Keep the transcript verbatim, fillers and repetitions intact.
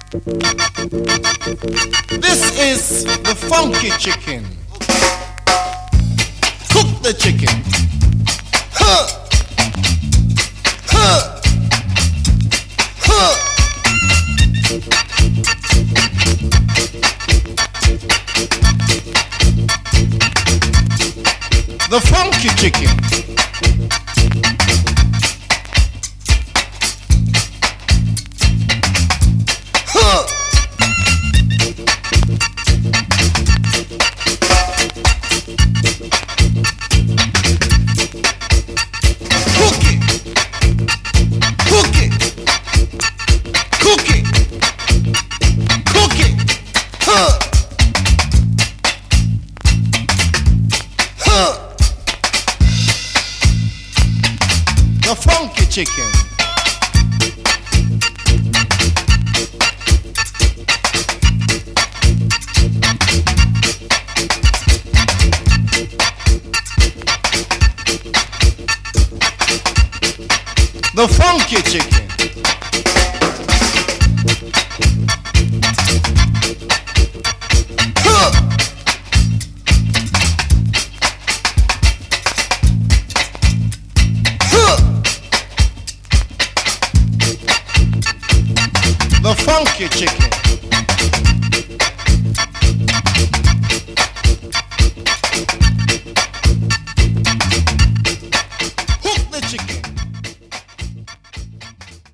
This is the funky chicken. Cook the chicken. Huh. Huh. Huh. The funky chicken. Huh. Cook it. Cook it. Cook it. Cook it. Huh. Huh. The funky chicken. The funky chicken. Huh. Huh. The funky chicken.